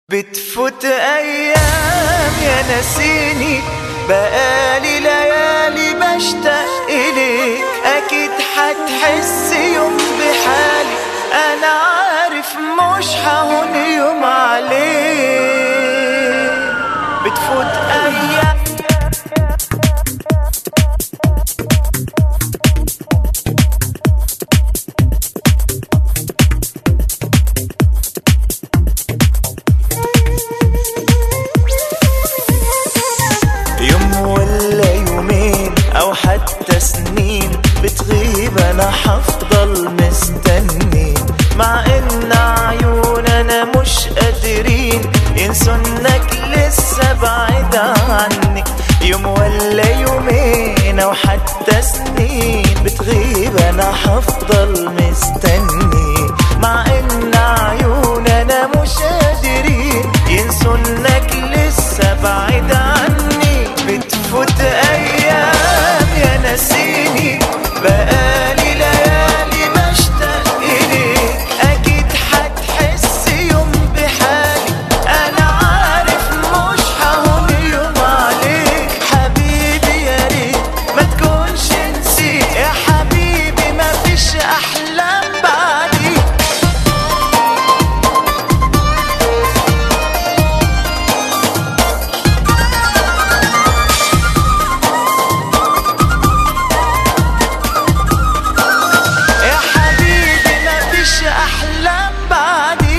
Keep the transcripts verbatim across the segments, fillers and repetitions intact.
بتفوت ايام يا ناسيني، بقالي ليالي بشتاق اليك. اكيد هتحس يوم بحالي، انا عارف مش ههون يوم عليك. بتفوت ايام أو حتى سنين بتغيب، أنا حفضل مستني، مع إن عيوننا مش قادرين ينسوا إنك لسه بعيد عني. يوم ولا يومين أو حتى سنين بتغيب، أنا حفضل مستني، مع إن عيوننا مش قادرين ينسوا إنك لسه بعيد عني. بتفوت أيام يا ناسيني، بقالي ليالي بشتاق إليك. أكيد هتحس يوم بحالي، أنا عارف مش ههون يوم عليك. حبيبي يا ريت ما تكونش نسيت، يا حبيبي ما فيش أحلام بعدي. أحلام بعدي.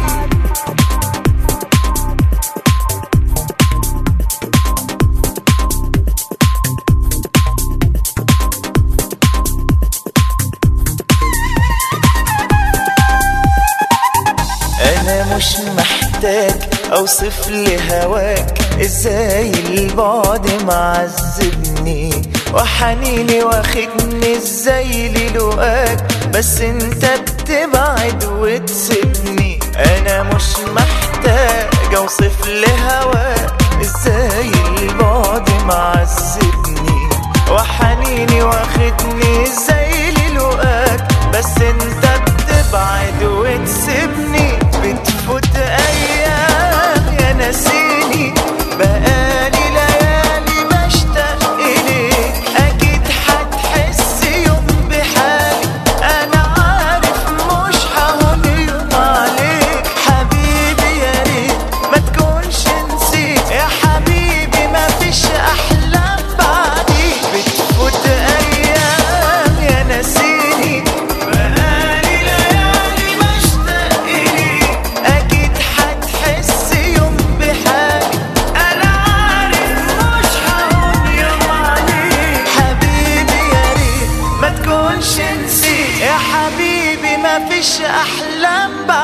أنا مش محتاج أوصف لهواك إزاي البعد معذبني، وحنيني واخدني إزاي للقاك، بس انت بتبعد وتسيبني. انا مش محتاج اوصف لهواك ازاي البعد معذبني، وحنيني واخدني ازاي للقاك، بس انت بتبعد وتسيبني. بتفوت ايام يا ناسيني، بقالي ليالي بشتاق اليك. اكيد هتحس يوم بحالي، انا عارف مش ههون يوم عليك. حبيبي يا ريت ما تكونش نسيت، يا حبيبي ما فيش احلام بعدي. بتفوت ايام يا ناسيني، بقالي ليالي بشتاق اليك. اكيد هتحس يوم بحالي، انا عارف مش ههون يوم عليك. حبيبي يا ريت ما تكونش نسيت، يا حبيبي ما فيش احلام بعدي.